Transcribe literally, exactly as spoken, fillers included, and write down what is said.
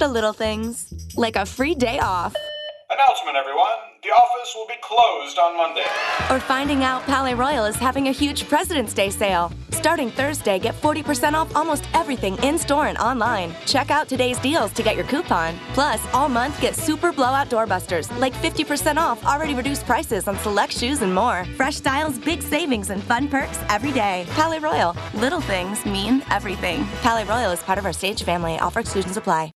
The little things, like a free day off. Announcement, everyone. The office will be closed on Monday. Or finding out Palais Royal is having a huge President's Day sale. Starting Thursday, get forty percent off almost everything in-store and online. Check out today's deals to get your coupon. Plus, all month, get super blowout doorbusters, like fifty percent off already reduced prices on select shoes and more. Fresh styles, big savings, and fun perks every day. Palais Royal. Little things mean everything. Palais Royal is part of our Stage family. Offer exclusions apply.